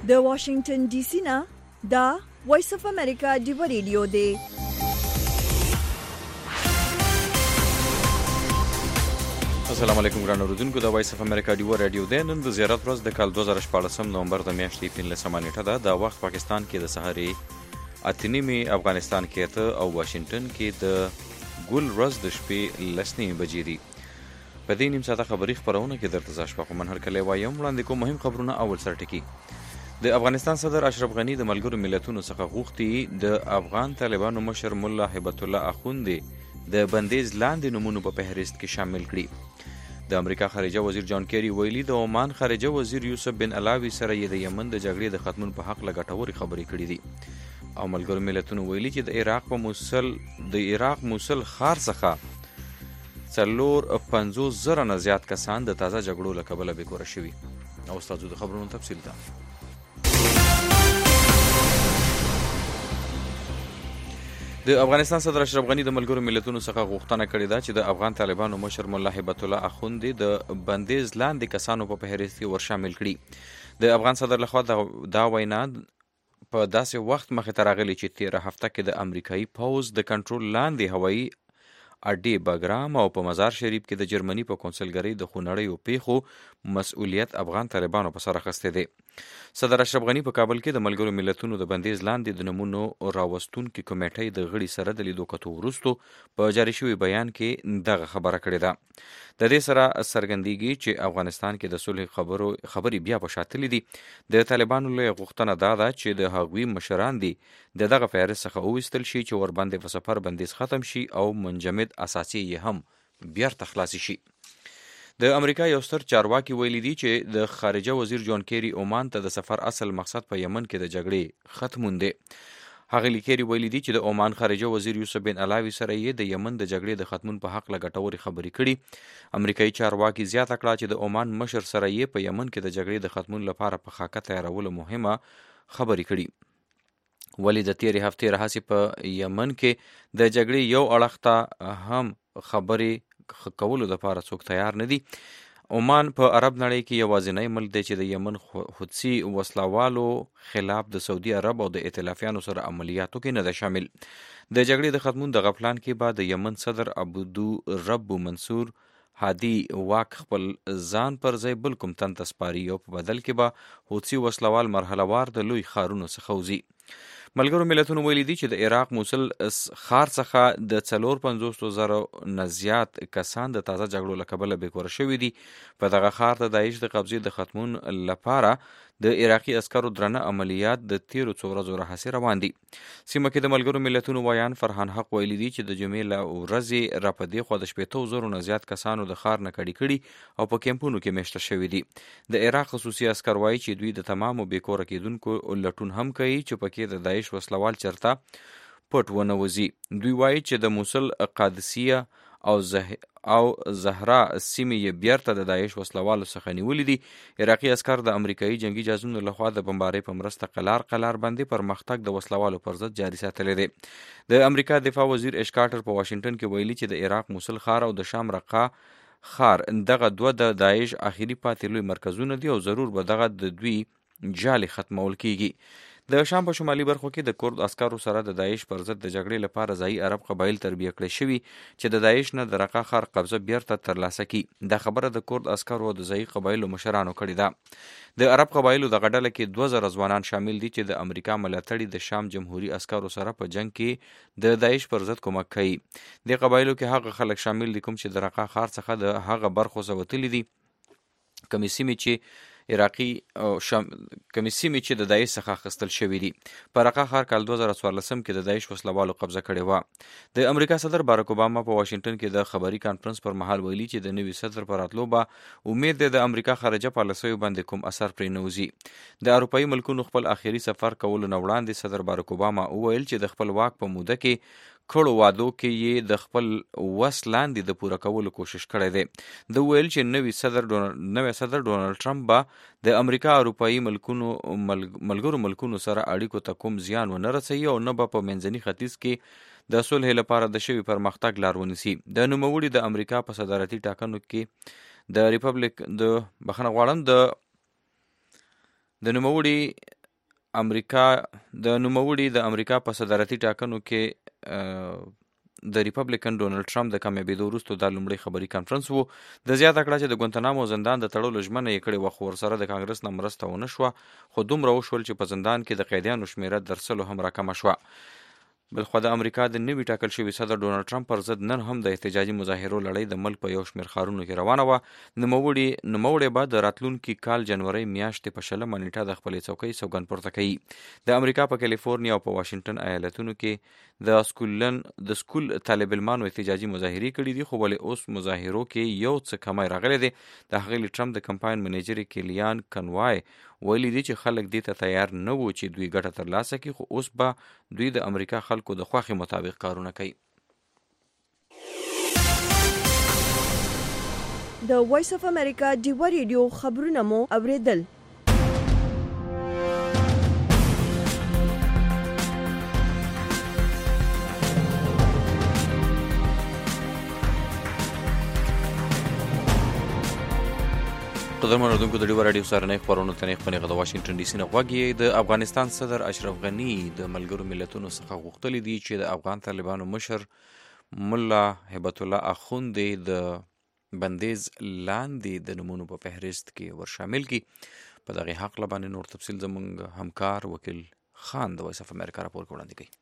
د واشنگټن ډي سي نه دا وایس اف امریکا ډیو ریډیو دی. السلام علیکم ګران اوریدونکو، د وایس اف امریکا ډیو ریډیو دی. نن د زیارت ورځ د کال 2014 نومبر د میاشتې 15 نیټه ده. دا وخت پاکستان کې د سحرې 8:30، افغانستان کې 8 او واشنگټن کې د ګل ورځ د شپې 10 بجې دي. په دې نیم ساعته خبري خبرونه کې درته زاشپه خو من هرکلی وایم وړاندې کوم مهم خبرونه. اول سرټکی د افغانستان صدر اشرف غنی د ملګرو ملتونو څخه غوښتي د افغان طالبانو مشر مولا هیبت الله اخوندي د بندیز لاندې نمونو په فهرست کې شامل کړي. د امریکا خارجه وزیر جان کیری ویلي د عمان خارجه وزیر یوسف بن علاوی سره یې د یمن د جګړې د ختمون په حق لګټوري خبرې کړې دي. او ملګرو ملتونو ویلي چې د عراق موصل خار څخه 450,000 نه زیات کسان د تازه جګړو له کبله بېکوره شوي. او ستاسو د خبرونو تفصیل ته د افغانستان صدر اشرف غنی د ملګرو ملتونو څخه غوښتنه کړې ده چې د افغان طالبانو مشر مولا هیبت الله اخوندي د بندیز لاندې کسانو په فهرست کې ورشامل کړي. د افغان صدر لخوا دا وینا په داسې وخت مخې ته راغلی چې تېره هفته کې د امریکایي پوځ د کنټرول لاندې هوایي اډې بګرام او په مزار شریف کې د جرمني په کونسلګرۍ د خونړیو پیښو مسؤلیت افغان طالبانو په سر اخیستی دی. صدر اشرف غنی په کابل کې د ملګرو ملتونو د بندیز لاندې د نمونو راوستونکي کمیټې د غړي سره د لیدو کتو وروستو په جاري شوي بیان کې دغه خبره کړې ده. د دې سره څرګندېږي چې افغانستان کې د صلح خبرې بیا په شاتلې دي. د طالبانو لویه غوښتنه دا ده چې د هغوی مشران دي دغه فهرست څخه وویستل شي چې ورباندې په سفر بندیز ختم شي او منجمد اساسي یې هم بیرته خلاص شي. د امریکا یو ستر چارواکي ویلي دي چې د خارجه وزیر جان کیری عمان ته د سفر اصل مقصد په یمن کې د جګړې ختمون دی. هغه لیکيري ویلي دي چې د عمان خارجه وزیر یوسف بن علاوی سره یې د یمن د جګړې د ختمون په حق لګټوري خبرې کړي. امریکایي چارواکي زیاته کړه چې د عمان مشر سره یې په یمن کې د جګړې د ختمون لپاره په خاکه تیارولو مهمه خبرې کړي. ولی د تیرې هفتې راهیسې په یمن کې د جګړې یو اړخ ته هم خبرې کولو لپاره څوک تیار نه دي. عمان په عرب نړۍ کې یوازینی ملک دی چې د یمن حوثي وسلوالو خلاف د سعودي عرب او د ائتلافیانو سره عملیاتو کې نه ده شامل. د جګړې د ختمون د غفلان کې بعد د یمن صدر عبدو رب منصور هادي واک خپل ځان پر ځای بل کوم تن ته سپاري او په بدل کې به حوثي وسلوال مرحله وار د لوی ښارونو څخه وځي. ملګرو ملتونو ویلي دي چې د عراق موصل خار څخه د 450,000 نه زیات کسان د تازه جګړو له کبله بېکوره شوي دي. په دغه ښار د داعش د قبضې د ختمون لپاره د عراقي عسکرو درنه عملیات د تیرو څو ورځو راهیسې روان دي. سیمه کې د ملګرو ملتونو ویان فرحان حق ویلي دي چې د جمعې له ورځې را په دې خوا د 80,000 نه زیات کسانو د ښار نه کډې کړي او په کیمپونو کې میشته شوي دي. د عراق خصوصي عسکر وایي چې دوی د تمامو بېکوره کېدونکو لټون هم کوي چې پکې د داعش وسلوال چرته پټ ونه وځي. دوی وایي چې د موصل قادسیه او زهرا سیمې یې بیرته د داعش وسلوالو څخه نیولې دي. عراقي عسکر د امریکایي جنگي جهازونو لخوا د بمبارۍ په مرسته قلار باندې پرمختګ د وسلوالو پر ضد جاري ساتلی دی. د امریکا دفاع وزیر اش کارټر په واشنگټن کې ویلي چې د عراق موصل ښار او د شام رقه ښار دغه دوه د داعش اخري پاتې لوی مرکزونه دي او ضرور به دغه د دوی جالي ختمول کیږي. د شام په شمالي برخو کې د کورد عسکرو سره د داعش پر ضد د جګړې لپاره ځایي عرب قبایل تربیه کړي شوي چې د داعش نه د رقه ښار قبضه بیرته ترلاسه کړي. دا خبره د کورد عسکرو او د ځایي قبایلو مشرانو کړې ده. د عرب قبایلو دغه ډله کې 2000 ځوانان شامل دي چې د امریکا ملاتړي د شام جمهوریت عسکرو سره په جنگ کې د داعش پر ضد کومک کوي. د قبایلو کې هغه خلک شامل دي کوم چې د رقه ښار څخه د هغه برخو څخه وتلي دي کومې سیمې چې د داعش څخه اخیستل شوي دي. په رقه ښار کال 2014 کې د داعش وسلوالو قبضه کړې وه. د امریکا صدر باراک اوباما په واشنگټن کې د خبري کانفرنس پر مهال ویلي چې د نوي صدر پر راتلو به امید دی د امریکا خارجه پالیسیو باندې کوم اثر پرې نه وځي. د اروپایي ملکونو خپل آخري سفر کولو نه وړاندې صدر باراک اوباما وویل چې د خپل واک په موده کې کړو وادو کې یې د خپل وس لاندې د پوره کولو کوشش کړی دی. د ویل چې نوی صدر ډونالډ ټرمپ به د امریکا اروپایي ملګرو ملکونو سره اړیکو ته کوم زیان ونه رسوي او نه به په منځني ختیځ کې د صلح لپاره د شوي پرمختګ لار ونیسي. د نوموړي د امریکا په صدارتي ټاکنو کې د نوموړي امریکا د نوموړي د امریکا په صدارتي ټاکنو کې د ریپبلیکن ډونالد ټرمپ د کامیابېدو وروسته دا لومړی خبري کانفرنس وو. د زیاته کړه چې د ګوانتانامو زندان د تړلو ژمنه یې کړې وه، خو ورسره د کانګرس نه مرسته ونه شوه، خو دومره وشول چې په زندان کې د قیدیانو شمیره تر 100 هم راکمه شوه. بلخوا د امریکا د نوي ټاکل شوي صدر ډونالد ټرمپ پر ضد نن هم د احتجاجي مظاهرو لړۍ د ملک په یو شمېر ښارونو کې روانه وه. نوموړی به د راتلونکي کال جنوري میاشتې په 20 نیټه د خپلې څوکۍ سوګند پورته کوي. د امریکا په کالیفورنیا او په واشنګټن ایالتونو کې د سکول طالب علمانو احتجاجي مظاهرې کړي دي، خو ولې اوس مظاهرو کې یو څه کمی راغلی دی. د ښاغلي ټرمپ د کمپاین منیجر کیلیان کنوای ویلي دي چې خلک دې ته تیار نه وو چې دوی ګټه ترلاسه کړي، خو اوس به دوی د امریکا خلکو د خوښې مطابق کارونه کوي. د وایس اف امریکا ډیوا ریډیو خبرونه مو اوریدل. قدرمن اردوونکو د ډیوا راډیو سهارنۍ خپرونو ته نیغ د واشنګټن ډي سي نه غوږ. د افغانستان صدر اشرف غني د ملګرو ملتونو څخه غوښتلي دي چې د افغان طالبانو مشر ملا هیبت الله اخوندي د بندیز لاندې د نمونو په فهرست کې ورشامل کړي. په دغه حق باندې نور تفصیل زموږ همکار وکیل خان د وایس اف امریکا راپور وړاندې کوي.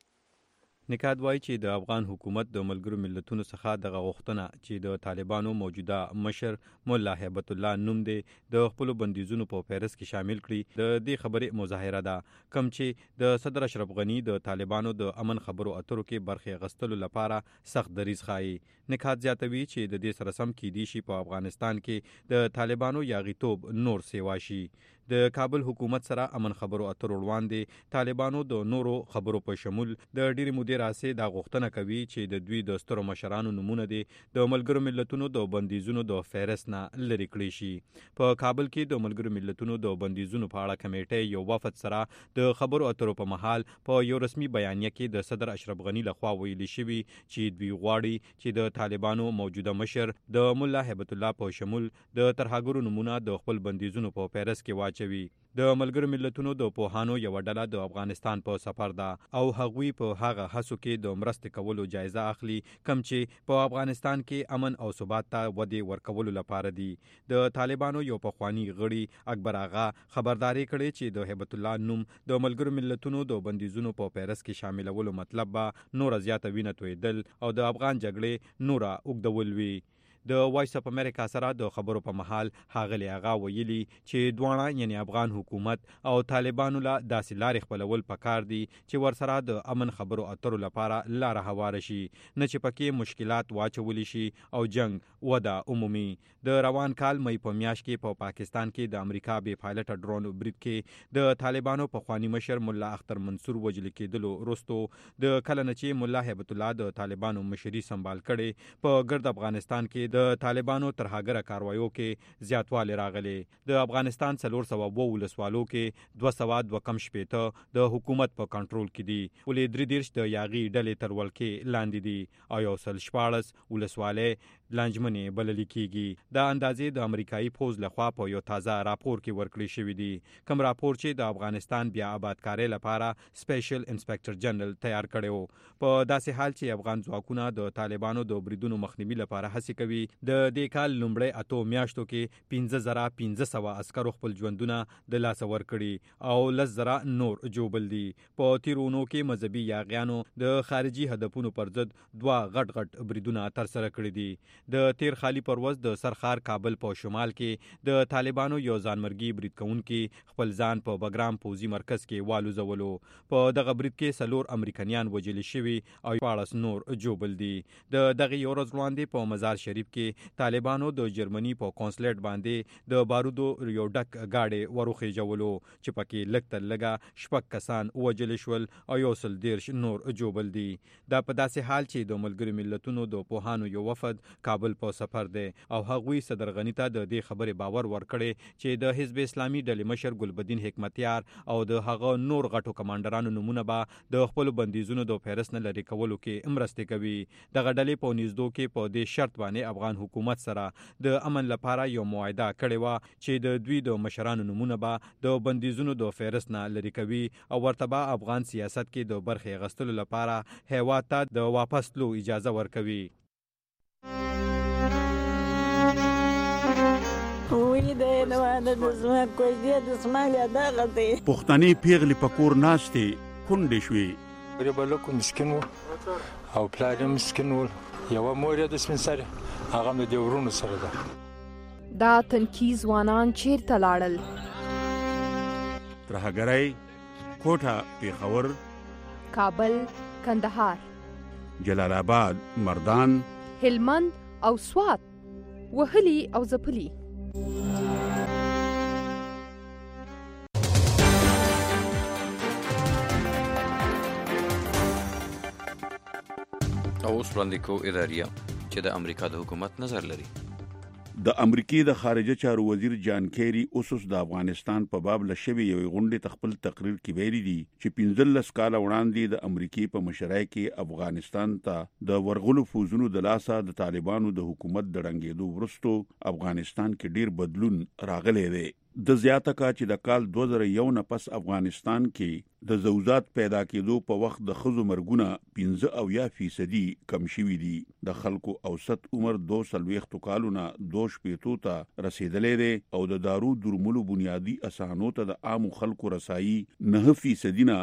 نکات وایي چې د افغان حکومت د ملګرو ملتونو څخه دغه غوښتنه چې د طالبانو موجوده مشر مولا هیبت الله نوم دی د خپل بندیزونو په فهرست کې شامل کړي د دې خبرې مظاهره ده، کم چې د صدر اشرف غني د طالبانو د امن خبرو اترو کې برخه غستلو لپاره سخت دریځ ښایي. نکات زیاتوي چې د دې سره سم کیدی شي په افغانستان کې د طالبانو یاغیتوب نور سیوا شي. د کابل حکومت سره امن خبرو اترو وړاندې طالبانو د نورو خبرو په شمول د ډېرې مودې راهیسې دا غوښتنه کوي چې د دوی د سترو مشرانو نومونه دي د ملګرو ملتونو د بندیزونو د فهرست نه لرې کړي شي. په کابل کې د ملګرو ملتونو د بندیزونو په اړه کمیټې یو وفد سره د خبرو اترو په محل په یو رسمي بیانیه کې د صدر اشرف غني لخوا ویلي شوي چې دوی غواړي چې د طالبانو موجوده مشر د مولا هیبت الله په شمول د ترهګرو نومونه د خپل بندیزونو په فهرست کې واچوي. د ملګرو ملتونو د پوهانو یو ډله د افغانستان په سفر ده او هغوی په هغه هڅو کې د مرستې کولو جایزه اخلي کم چې په افغانستان کې امن او ثبات ته ودې ورکولو لپاره دي. د طالبانو یو پخوانی غړي اکبر آغا خبرداري کړې چې د هیبت الله نوم د ملګرو ملتونو د بندیزونو په فهرست کې شاملولو مطلب به نور زیاته وینه تویدل او د افغان جګړې نور اوږدول وي. د وایس اف امریکا سره د خبرو په محل ښاغلي آغا ویلي چې دواړه یعنی افغان حکومت او طالبانو له داسې لارې خپلول پکار دي چې ورسره د امن خبرو اترو لپاره لاره هواره شي، نه چې پکې مشکلات واچولی شي او جنگ وده عمومي. د روان کال مې په میاشت کې په پاکستان کې د امریکا بې پایلټه ډرون برید کې د طالبانو پخوانی مشر مولا اختر منصور وژل کېدلو وروسته د کله نه چې مولا هیبت الله د طالبانو مشري سمبال کړي په ګرد افغانستان کې د طالبانو ترهګره کاروایو کې زیاتوالی راغلی. د افغانستان 402 ولسوالو کې 202 کم شپېته د حکومت په کنټرول کې دي، ولې 33 د یاغي ډلې تر ولکې لاندې دي او 114 ولسوالۍ لانجمنې بلل کېږي. دا اندازې د امریکایي پوز لخوا په یو تازه راپور کې ورکړی شوی دی، کوم راپور چې د افغانستان بیا آبادکارۍ لپاره سپیشل انسپکټر جنرال تیار کړی و. په داسې حال چې افغان ځواکونه د طالبانو د بریدونو مخنیوي لپاره هڅې کوي، د دې کال لومړی 8 میاشتو کې 15500 عسکرو خپل ژوندونه د لاسه ورکړي او 10,000 نور جوبل دي. په تیرونو کې مذهبي یاغیانو د خارجي هدفونو پر ضد 2 غټ بریدونه تر سره کړي دي. د تیر خالی پروز د سرخار کابل په شمال کې د طالبانو یو ځانمرګي برید کوونکي خپل ځان په بګرام پوزي مرکز کې والوزولو. په دغه برید کې 4 امریکایان وژل شوي او 14 نور جوبل دي. د دغه یو ورځ وړاندې په مزار شریف کې طالبانو د جرمني په کونسلیټ باندې د بارودو یو ډک گاډي وروخیجولو چې پکې لږ تر لږه 6 کسان وژل شول او 130 نور جوبل دي. دا په داسې حال چې د ملګرو ملتونو د پوهانو یو وفد کابل په سفر دی او هغوی صدر غنی ته د دې خبرې باور ورکړي چې د حزب اسلامي ډلې مشر ګلبدین حکمتیار او د هغه نور غټو کمانډرانو نمونه به د خپل بندیزونو د فهرست نه لرې کولو کې مرستې کوي. دغه ډلې په نږدو کې په دې شرط باندې افغان حکومت سره د امن لپاره یو معاهده کړې وه چې د دوی د مشرانو نمونه به د بندیزونو د فهرست نه لرې کوي او ورته به افغان سیاست کې د برخې اخیستلو لپاره هیواد ته د واپس تلو اجازه ورکوي. پښتني پیغلې په کور ناستې کونډې شوې. بلکو مسکین و او پلار یې مسکین و. یوه مور یې د سپین سرې هغه هم د دې ورونو سره ده. دا تنکي ځوانان چیرته لاړل؟ ترهګرۍ، کوټه، پیښور، کابل، کندهار، جلال آباد، مردان، هلمند او سوات، وهلي او ځپلي. اوس وړاندې کوو اداریه چې د امریکا د حکومت نظر لري. د امریکای د خارجه چارو وزیر جان کیری اوس د افغانستان په باب لشبي یو غونډه خپل تقریر کې ویلي دي چې 15 کال وړاندې د امریکای په مشرۍ کې افغانستان ته د ورغلو فوزونو د لاسه د طالبانو د حکومت د رنګېدو وروسته افغانستان کې ډیر بدلون راغلی دی. د زیاته کا چې د کال 2001 نه پس افغانستان کې د زوجات پیدا کېدو په وخت د خزو مرګونه 15% کم شوي دي. د خلکو اوسط عمر 2 کالونه 2 ته رسیدلې ده او د دارو درملو بنیادی اسانو ته د عام خلکو رسایي 9% نه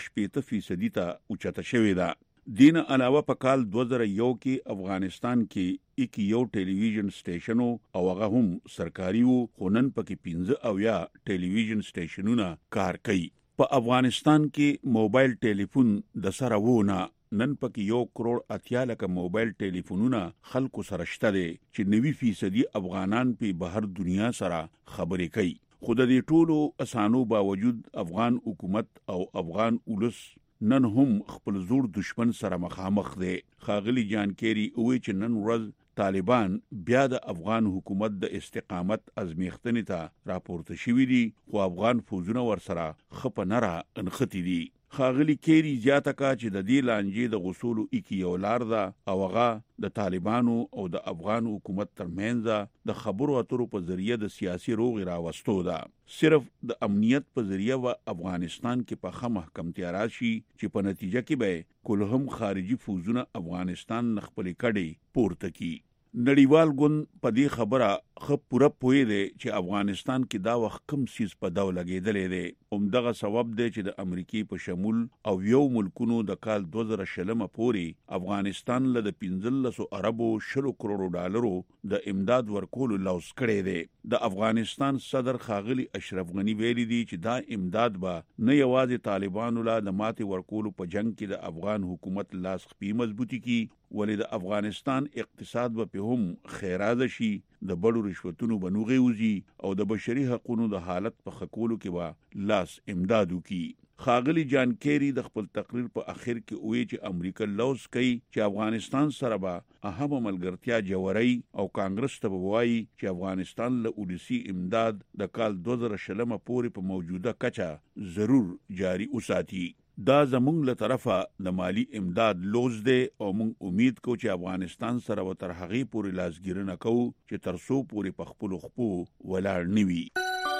8% ته اوچته شوې ده. دین علاوه په کال 2001 کې افغانستان کې یو ټلویزیون سټیشن او هغه هم سرکاري وو، خو نن پکې 15 ټلویزیون سټیشنونه کار کوي. په افغانستان کې موبایل ټلیفون د سره وونه نن پکې 1 کروڑ 80 لک موبایل ټلیفونونه خلکو سره شته دي چې 90% افغانان په بهر دنیا سره خبرې کوي. خو د دې ټولو اسانو باوجود افغان حکومت او افغان ولس نن هم خپل زور دشمن سره مخامخ دي. خاغلی جان کیری وی چې نن ورځ طالبان بیا د افغان حکومت د استقامت ازمیختنې ته راپورته شوي دي، خو افغان فوجونه ورسره خپ نه را انختی دي. خاغلی کیری زیاته کا چې د دې لانجې د غسولو یو لار ده او هغه د طالبانو او د افغان حکومت ترمنځ د خبرو اترو په ذریعہ د سیاسي روغ راوستو ده. صرف د امنیت په ذریعہ و افغانستان کې په خه محکمتیا راشي چې په نتیجه کې به کلهم خارجي فوجونه افغانستان نخپل کړي پورته کی. نړیوال ګوند په دې خبره خو پوره پوهې دی چې افغانستان کې دا وخت کم سیس په داو لګېدلې دی. همدغه سبب دی چې د امریکای په شمول او یو ملکونو د کال 2020 پورې افغانستان له 15 اربو 10 کروڑ ډالرو د امداد ورکولو لوس کړی دی. د افغانستان صدر خاغلی اشرف غنی ویلي دی چې دا امداد به نه یوازې طالبانو لا د ماتې ورکولو په جنگ کې د افغان حکومت لاس خپي مضبوطی کی، ولې د افغانستان اقتصاد به په هم خیراده شي، د بړو رشوتونو بنوغي وزي او د بشري حقوقو د حالت په خکولو کې به لاس امدادو کی. خاغلی جان کیری د خپل تقریر په اخر کې وی چې امریکا لوز کوي چې افغانستان سره به اهم ملګرتیا جوړي او کانګرس ته وایي چې افغانستان له اولسي امداد د کال 2020 پورې په موجوده کچه ضرور جاری وساتي. دا زمونږ له طرفه د مالی امداد لوز دی او مونږ امید کوو چې افغانستان سره و تر هغې پورې لاسګیرنه کوو چې تر څو پورې په خپلو خپو ولاړ نه وي.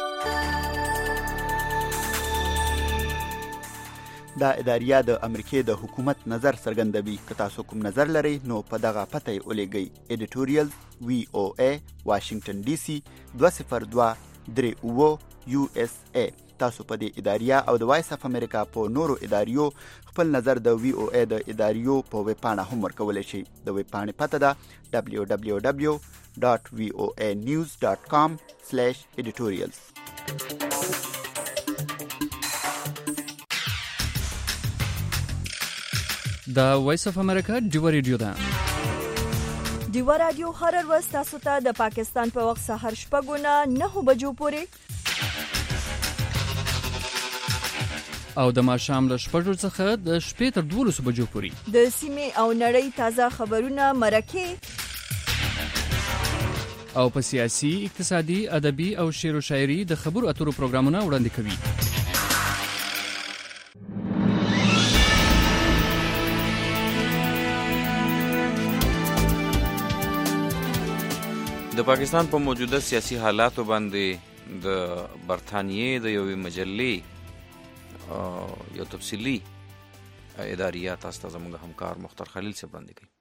دا اداریه د امریکای د حکومت نظر څرګندوي. که تاسو کوم نظر لرئ نو په دغه پته یې ولېږئ. ایډیټوریال VOA واشنگټن DC 20238 USA. تاسو په دې اداریه او د وایس اف امریکا په نورو اداریو خپل نظر د VOA د اداریو په ویب پاڼه هم ورکولی شئ. د ویب پاڼې پته ده www.voanews.com/editorials. د وایس اف امریکا ډیو ریډیو ده. ډیو رادیو هر ورځ تاسو ته د پاکستان په وخت سهار 9:09 بجو پورې او د ماښام له 6 څخه د شپې تر 12 بجو پورې د سیمې او نړۍ تازه خبرونه مرکه او په سیاسي، اقتصادي، ادبي او شعر و شاعري د خبرو اترو پروګرامونه وړاندې کوي. د پاکستان په موجوده سیاسي حالاتو باندې د برطانیې د یوې مجلې یو تفصیلي اداریات تاسو ته زموږ همکار مختار خلیل صاحب وړاندې کوي.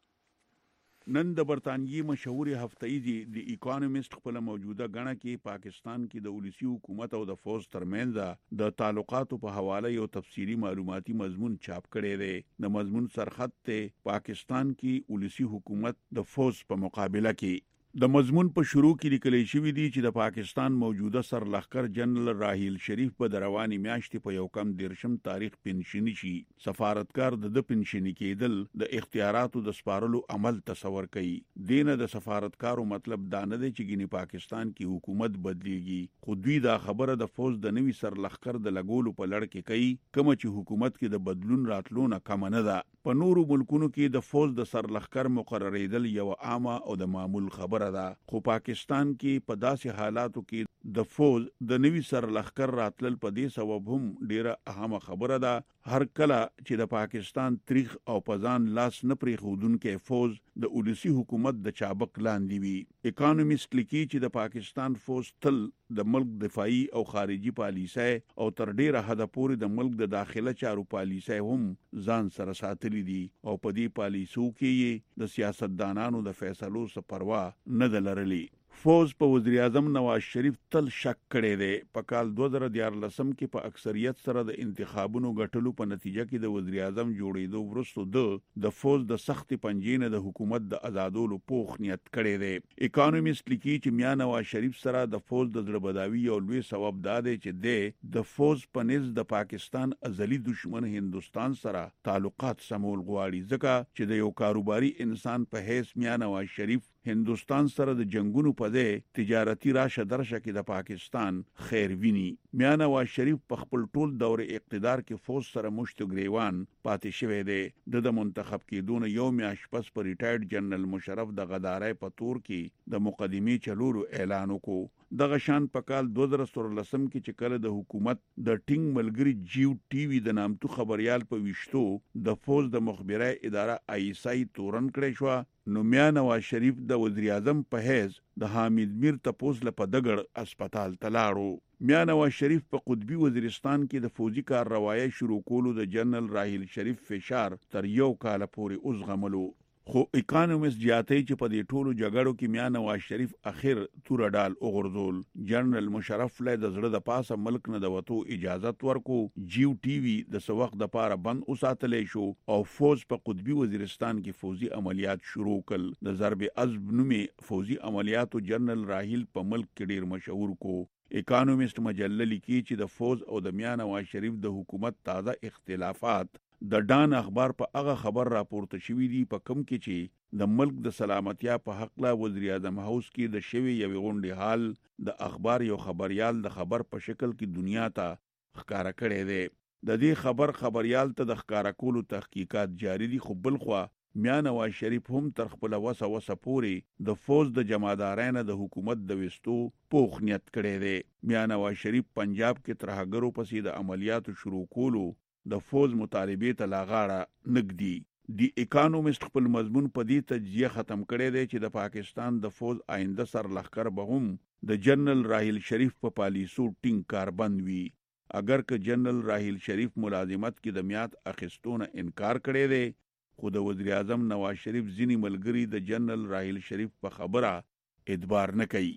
نن د برطانیې مشهورې هفتهیزې د اکانومیست خپل موجوده غڼه کې پاکستان کې د ولسی حکومت او د فوج ترمنځ د تعلقاتو په حواله یو تفصیلی معلوماتي مضمون چاپ کړی دی. د مضمون سرخط ته پاکستان کې ولسی حکومت د فوج په مقابله کې. د مضمون په شروع کې لیکل شوی دی چې د پاکستان موجوده سرلښکر جنرال راحیل شریف په رواني میاشتې په یو کم 13 تاریخ پنشنی شي. سفارتکار د پنشنی کېدل د اختیاراتو د سپارلو عمل تصور کوي. دینه د سفارتکارو مطلب دا نه دی چې ګینه پاکستان کې حکومت بدلیږي، خو دوی دا خبره د فوج د نوي سرلښکر د لګولو په لړ کې کوي، کوم چې حکومت کې د بدلون راتلو نه کم نه ده. په نورو ملکونو کې د فوج د سرلښکر مقرریدل یو عامه او د معمول خبره ده، خو پاکستان کې په داسې حالاتو کې د فوج د نوي سرلښکر راتلل په دې سبب هم ډیره اهمه خبره ده. هر کله چې د پاکستان تاریخ او پزان لاس نه پرې خودونکو فوج د ولسی حکومت د چابک لاندې وي. اکانومیست لیکي چې د پاکستان فوج تل د ملک دفاعي او خارجي پالیسۍ او تر ډیره حد پورې د ملک د داخله چارو پالیسۍ هم ځان سره ساتلي دي او په دې پالیسو کې د سیاستدانانو د فیصلو څخه پروا نه لرلي. فوج په وزیر اعظم نواز شریف تل شک کړی دی. په کال 2014 کې په اکثریت سره د انتخابونو غټلو په نتیجه کې د وزیر اعظم جوړېدو وروسته د فوج د سخت پنجې نه د حکومت د آزادولو پوخ نیت کړی دی. اکانومیست لیکي چې میا نواز شریف سره د فوج د زړهبداوي او لوی سبب دا دی چې د فوج په نس د پاکستان ازلی دشمن هندستان سره تعلقات سمول غواړي، ځکه چې د یو کاروباري انسان په حیث میا نواز شریف هندستان سره د جنگونو په ځای تجارتی راشه درشه کې د پاکستان خیر ویني. میا نواز شریف په خپل ټول دور اقتدار کې فوج سره مشت ګریوان پاتې شوی دی. د منتخب کېدو نه یو میاشت پس پر ریټایرډ جنرال مشرف د غدارۍ په تور کې د مقدمې چلولو اعلان وکړو. دغه شان په کال 2014 کې چې کله د حکومت د ټینګ ملګری جیو ټي وي د نامتو خبريال په وشتو د فوج د مخبره اداره ISI تورن کړی شو، نو میا نواز شریف د وزیر اعظم په حیث د حامد میر تپوس لپاره دګړ اسپیټال تلاړو. میا نواز شریف په قطبی وزیرستان کې د فوجي کارروایي شروع کولو د جنرال راحیل شریف فشار تر یو کال پورې اوسغملو. خو اکانومیست جاتی چې په دې ټولو جګړو کې میا نواز شریف اخر تور ډال وګرځول. جنرال مشرف له د زړه د پاسه ملک نه د وټو اجازه ورکو. جیو ټي وي د سوق د پاره بند اوساتلې شو او فوج په قطبی وزیرستان کې فوجي عملیات شروع کړل. د ضرب عزب نومي فوجي عملیاتو جنرال راحیل په ملک کې ډیر مشهور کو. اکانومیست مجله لیکي چې د فوج او د میا نواز شریف د حکومت تازه اختلافات د ډان اخبار په هغه خبر راپورته شوی دی په کم کې چې د ملک د سلامتیا په حق لا وزیر اعظم هاوس کې د شوی یو غونډه حال د اخبار یو خبريال د خبر په شکل کې دنیا ته ښکارا کړی دی. د دې خبريال ته د ښکارا کولو تحقیقات جاری دي، خو بل خو میا نواز شریف هم تر خپل وسه پوري د فوج د جماعتدارانو د حکومت د وستو پوخ نیت کړی دی. میا نواز شریف پنجاب کې ترهګرو پسې د عملیاتو شروع کولو د فوج مطالبه ته لاغاړه نګدي. دی اکانومیست خپل مضمون په دې تجزیه ختم کړی دی چې د پاکستان د فوج آینده سرلښکر به هم د جنرال راحیل شریف په پالیسو ټینګ کاربند وي. اگر که جنرال راحیل شریف ملازمت کې د میعاد اخیستونه انکار کړی دی، خو د وزیر اعظم نواز شریف ځینی ملګری د جنرال راحیل شریف په خبره اعتبار نه کوي.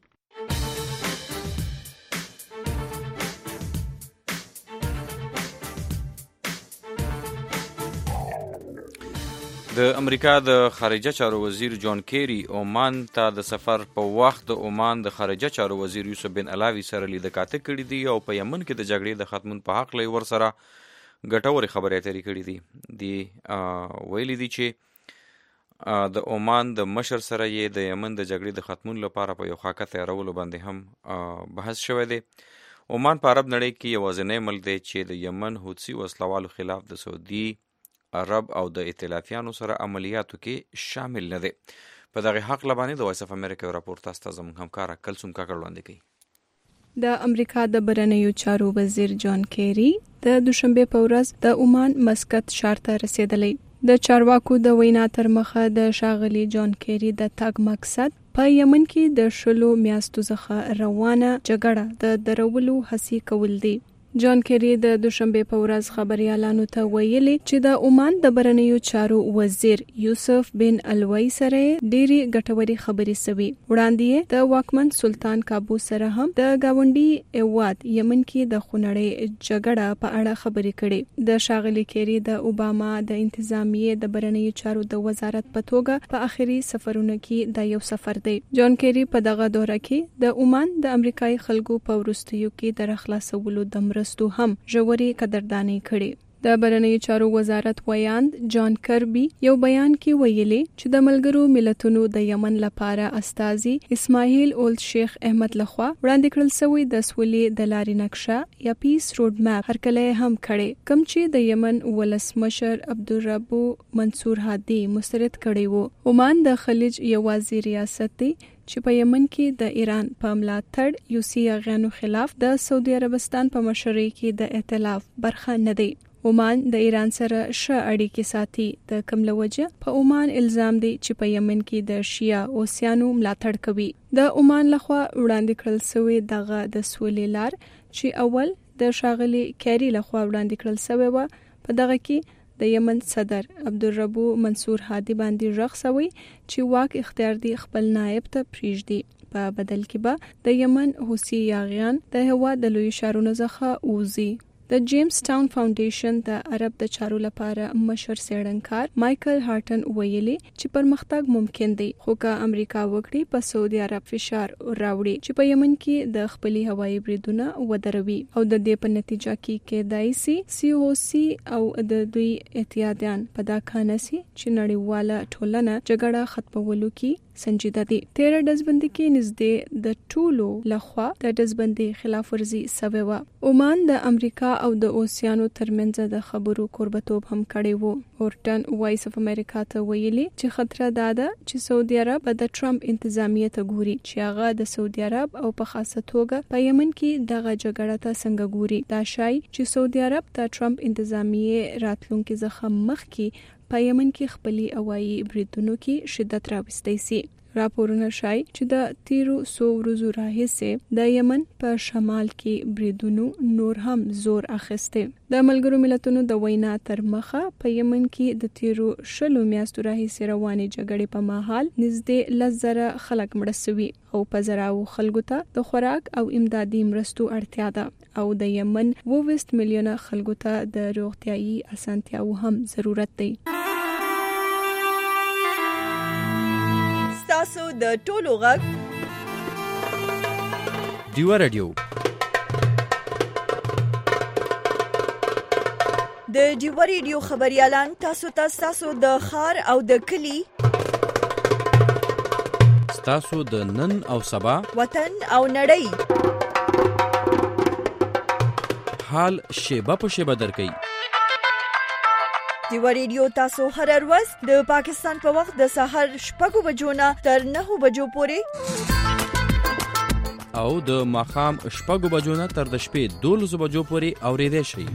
د امریکا د خارجه چارو وزیر جان کیری عمان ته د سفر په وخت د عمان د خارجه چارو وزیر یوسف بن علاوی سره لیدکاته کړې دي او په یمن کې د جګړې د ختمون په حق لې ور سره ګټورې خبرې اترې کړې دي. دی ویلي دي چې د عمان د مشر سره یې د یمن د جګړې د ختمون لپاره په یو خاکه تیارولو باندې هم بحث شوی دی. عمان په عرب نړۍ کې یوازینی ملک دی چې د یمن حوثي وسلوالو خلاف د سعودي عرب او د ائتلافیانو سره عملیاتو کې شامل نه دی. په دغه حق لبانې د وایس اف امریکا راپور تاسو زموږ همکار کلثوم کاکړ وړاندې کوي. د امریکا د بهرنیو چارو وزیر جان کیری د دوشنبه په ورځ د عمان مسقط ښار ته رسیدلی. د چارواکو د وینا تر مخه د ښاغلي جان کیری د تګ مقصد په یمن کې د 10 میاشتو څخه روانه جګړه د درولو هڅې کول دي. جان کیری د دوشنبه په ورځ خبريالانو ته ویلي چې د عمان د بهرنیو چارو وزیر یوسف بن الوی سره ډېری ګټوري خبرې سوي. وړاندې د واکمن سلطان کابو سره هم د گاونډي هیواد یمن کې د خونړۍ جګړه په اړه خبرې کړي. د ښاغلي کیری د اوباما د انتظامیې د بهرنیو چارو د وزارت په توګه په اخري سفرونو کې د یو سفر دی. جان کیری په دغه دوره کې د عمان د امریکایي خلکو په وروستیو کې د خلاصولو د مرستو هم ژورې قدرداني کړي. د بهرنیو چارو وزارت ویاند جان کربي یو بیان کې ویلي چې د ملګرو ملتونو د یمن لپاره استازي اسماعیل اولد شیخ احمد لخوا وړاندې کړل شوی د سولې د لارې نقشه یا پیس روډ میپ هرکله هم کړي، کوم چې د یمن ولسمشر عبدالرب منصور هادي مسترد کړی وو. عمان د خلیج یوازې ریاست دی چې په یمن کې د ایران په ملاتړ یوسي غانو خلاف د سعودي عربستان په مشرۍ کې د ائتلاف برخه نه دی. عمان د ایران سره ښه اړیکې ساتي. د کوم لوجه په عمان الزام دی چې په یمن کې د شیا اوسیانو ملاتړ کوي. د عمان لخوا وړاندې کړل شوی دغه د سولې لار چې اول د ښاغلي کیری لخوا وړاندې کړل شوی و، په دغه کې د یمن صدر عبدالرب منصور هادي باندې رغ شوی چې واک اختیار دی خپل نائب ته پریږدي. په بدل کې به د یمن حوثي یاغیان د هیواد د لوی ښارونو څخه ووځي. د جیمز ټاون فاونډیشن د عرب د چارو لپاره مشر څېړنکار مایکل هارټن ویلي چې پرمختګ ممکن دی، خو که امریکا وکړي په سعودي عرب فشار راوړي چې په یمن کې د خپلې هوایي بریدونه ودروي او د دې په نتیجه کې کېدای شي COC او د دوی اتحادیان په دا کانسي چې نړیواله ټولنه جګړه ختمولو کې سنجیده دي. 13 ډزبندي کې نږدې د ټولو لخوا د ډزبندي خلاف ورزي سوی و. عمان د امریکا او د اوسیانو ترمنځ د خبرو کوربتوب هم کړی وو. اورټن وایس اف امریکا ته ویلي چې خطر داده چې سعودي عرب د ټرمپ انتظامیه ته ګوري چې هغه د سعودي عرب او په خاصه توګه په یمن کې دغه جګړه ته څنګه ګوري. دا شای چې سعودي عرب د ټرمپ انتظامیه راتلونکي ځخه مخکې په یمن کې خپلي هوایي بریدونو کې شدت راوستي سي. راپورونه ښایي چې د تیرو 100 ورځو راهیسې د یمن په شمال کې بریدونو نور هم زور اخیسته. د ملګرو ملتونو د وینا تر مخه په یمن کې د تیرو 10 میاشتو راهیسې روانې جګړې په مهال نږدې 10,000 خلک مړه شوي او په زراعو خلکو ته د خوراک او امدادي مرستو اړتیا ده او د یمن 20 میلیونه خلکو ته د روغتیايي اسانتیاو هم ضرورت دی. تاسو د ټولو غږ ډیوا رادیو د ډیوا رادیو خبريالان تاسو د خار او د کلی تاسو د نن او سبا وطن او نړۍ حال شیبه په شیبه درکې. ډیوا رادیو تاسو هر ورځ د پاکستان په وخت د سحر 6 بجو نه تر 9 بجو پورې او د ماخام 6 بجو نه تر د شپې 12 بجو پورې اوریدئ شئ.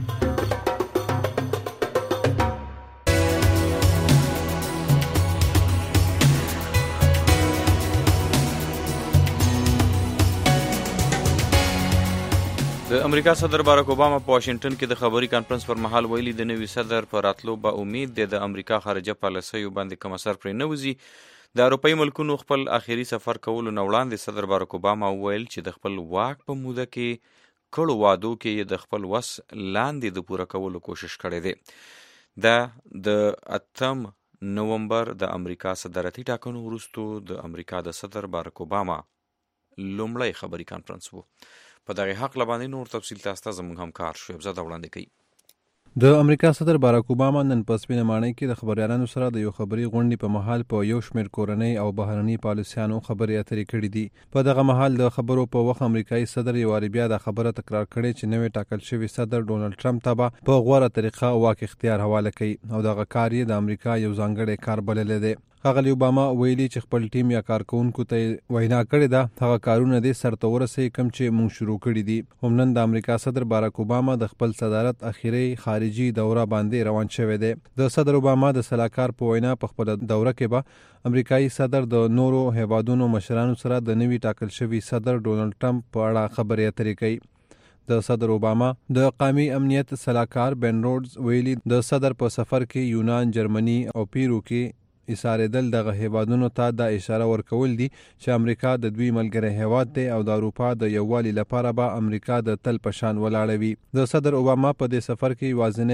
د امریکا صدر باراک اوباما په واشنگټن کې د خبري کانفرنس پر مهال ویلي د نوي صدر پر راتلو به امید دی د امریکا خارجه پالیسۍ باندې کوم اثر پرې نه وځي. د اروپאי ملکونو خپل اخیری سفر کولو نه وړاندې صدر باراک اوباما وویل چې د خپل واک په موده کې کړو وعدو کې د خپل وس لاندې د پوره کولو کوشش کړی دی. دا د 8 نومبر د امریکا صدارتي ټاکنو وروسته د امریکا د صدر باراک اوباما لومړی خبري کانفرنس وو. په دغه حق لبانې نور تفصیل تاسو زموږ همکار شعیب زاده وړاندې کوي. د امریکا صدر باراک اوباما نن په سپینه ماڼۍ کې د خبريالانو سره د یو خبري غونډې په مهال په یو شمېر کورنۍ او بهرني پالیسیانو خبرې اترې کړې دي. په دغه مهال د خبرو په وخت امریکایي صدر یو بیا د خبره تکرار کړې چې نوې ټاکل شوی صدر ډونالد ټرمپ ته په غوره طریقه واک اختیار حواله کوي او دغه کار یې د امریکا یو ځانګړی کار بللی دی. ښاغلي اوباما ویلي چې خپل ټیم یا کارکونکو ته وینا کړې ده هغه کارونه دې سرته ورسوي کوم چې موږ شروع کړي دي. همنن د امریکا صدر باراک اوباما د خپل صدارت اخیری خارجي دوره باندې روان شوی دی. د صدر اوباما د سلاکار په وینا په خپل دوره کې به امریکایي صدر د نورو هیوادونو مشرانو سره د نوي ټاکل شوي صدر ډونلډ ټرمپ په اړه خبرې اترې کوي. د صدر اوباما د قومي امنیت سلاکار بن رودز ویلي د صدر په سفر کې یونان، جرمني او پیرو کې ایساریدل دغه هیوادونو ته د اشاره ورکول دي چې امریکا د دوی ملګری هیواد دی او د اروپا د یووالي لپاره به امریکا د تل پشان ولاړوي. د صدر اوباما په دې سفر کې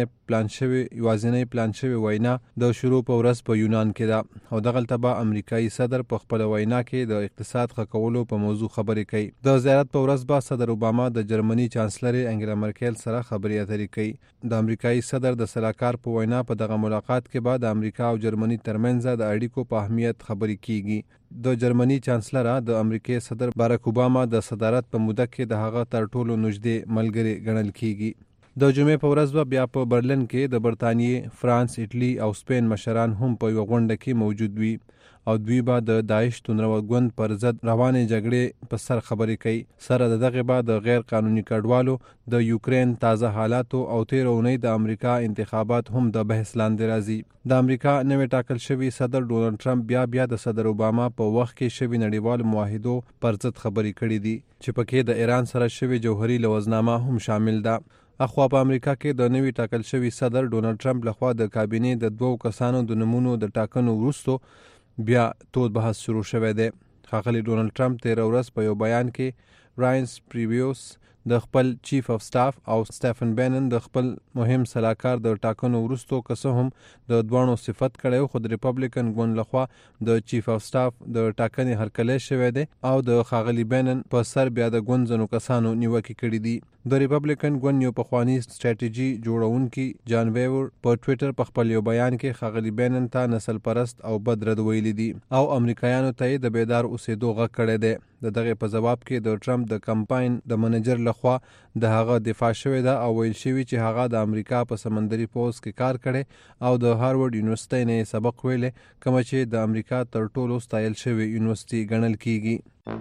یوازینی پلان شوی وینا د شروع په ورځ په یونان کې ده او دغلته به امریکایي صدر په خپل وینا کې د اقتصاد ښه کولو په موضوع خبرې کوي. د زیارت په ورځ به صدر اوباما د جرمني چانسلر انګلا مرکل سره خبرې اترې کوي. د امریکایي صدر د سلاکار په وینا په دغه ملاقات کې به د امریکا او جرمني ترمنځ د اړیکو په اهمیت خبرې کیږي. د جرمني چانسلر د امریکای صدر باراک اوباما د صدارت په موده کې د هغه تر ټولو نږدې ملګری ګڼل کیږي. د جمعې په ورځ به بیا په برلین کې د برتانیې، فرانس، ایټلی او سپین مشران هم په یو غونډه کې موجود وي او دوی به د داعش توندروګوند پر ضد روانې جګړې په سر خبرې کوي. سره د دغه به د غیر قانوني کډوالو، د یوکرین تازه حالاتو او تیر اونۍ د امریکا انتخابات هم د بحث لاندې راځي. د امریکا نوې ټاکل شوی صدر ډونلډ ټرمپ بیا د صدر اوباما په وخت کې شوی نړیوال معاهدو پر ضد خبرې کړې دي چې پکې د ایران سره شوی جوهري لوزنامه هم شامل ده. اخوا په امریکا کې د نوي ټاکل شوی صدر ډونلډ ټرمپ لخوا د کابینې د 2 کسانو د نمونو د ټاکنو وروسته بیا تود بحث شروع شوی دی. ښاغلي ډونلډ ټرمپ 13 ورځ په یو بیان کې راینس پریویوس د خپل چیف اف سټاف او سټیفن بینن د خپل مهم سلاکار د ټاکنو وروسته که هم د دوانو صفت کړی خو د ریپبلیکن ګوند لخوا د چیف اف سټاف د ټاکنې هرکلی شوی دی او د ښاغلي بینن په سر بیا د ګوند ځینو کسانو نیوکې کړي دي. د ریپبلیکن ګوند یو پخوانی سټریټیجي جوړونکي جان ویور په ټویټر په خپل یو بیان کې ښاغلي بینن ته نسل پرست او بد رد ویلي دي او امریکایانو ته د بیدار اوسېدو غږ کړی دی. د دغه په جواب کې د ټرمپ د کمپاین د منیجر لخوا د هغه دفاع شوې ده او ویل شوی چې هغه د امریکا په سمندري پوځ کې کار کړي او د هارورډ یونیورسيټي نه سبق ویلې کوم چې د امریکا تر ټولو ستایل شوی یونیورسيټي ګڼل کیږي.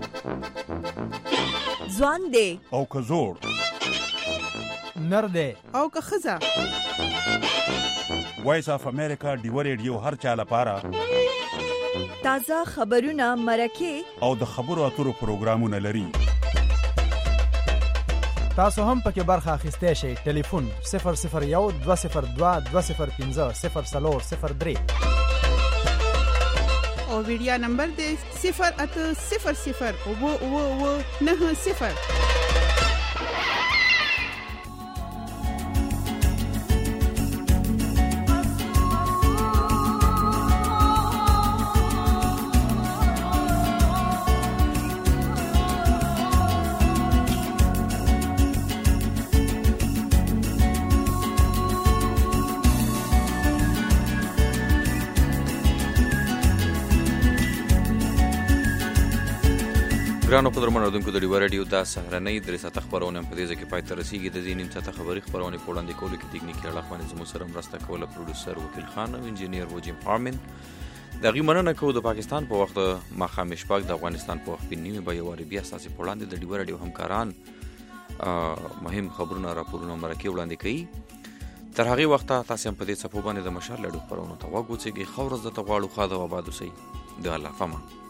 ځوان دی او کزور نر دی او که خزه. وایس اف امریکا ډیو ریډیو هر چا لپاره تازه خبرونه، مرکه او د خبرو اترو پروګرامونه لري. تاسو هم پکې برخه اخیستی شئ. ټلیفون 001 202 205 0403 او ویډیو نمبر دی 080009990. ګرانو قدرمنو اوریدونکو د ډیو رادیو د سهرنۍ درې ساعته خبرونه په دې ځای کې پای ته رسیږي. د دې نیم ساعته خبري خبرونه په وړاندې کولو کې تکنیکي اړخ باندې زموږ سره مرسته کوله پروډوسر وکیل خان او انجینیر وجیم هارمن. د غي مننه کوو د پاکستان په وخت ماښام شپږ د افغانستان په وخت نیمه به یواري بیا اساسي په وړاندې د ډیو رادیو همکاران مهم خبرونه راپورونه مرکه وړاندې کوي. تر هغه وخت تاسو هم په دې صفو باندې د مشال لړو خبرونه ته وګورئ. خورز د تغواړو خاطر آباد اوسئ. د الله فمان.